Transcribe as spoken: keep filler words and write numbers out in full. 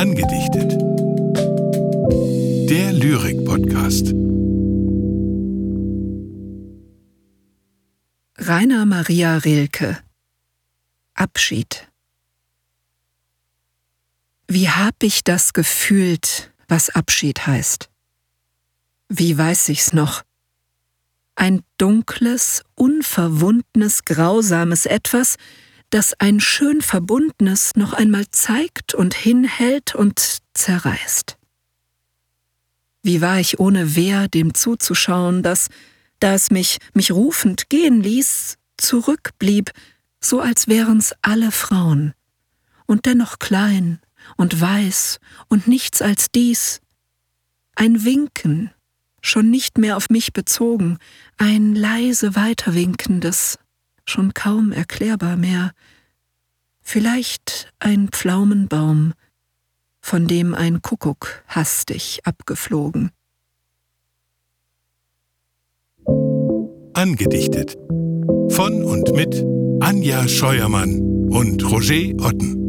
Angedichtet. Der Lyrik-Podcast. Rainer Maria Rilke. Abschied. Wie hab ich das gefühlt, was Abschied heißt? Wie weiß ich's noch? Ein dunkles, unverwundnes, grausames Etwas, das ein schön Verbundnes noch einmal zeigt und hinhält und zerreißt. Wie war ich ohne Wehr, dem zuzuschauen, das, da es mich, mich rufend gehen ließ, zurückblieb, so als wären's alle Frauen, und dennoch klein und weiß und nichts als dies, ein Winken, schon nicht mehr auf mich bezogen, ein leise Weiterwinkendes, schon kaum erklärbar mehr, vielleicht ein Pflaumenbaum, von dem ein Kuckuck hastig abgeflogen. Angedichtet. Von und mit Anja Scheuermann und Roger Otten.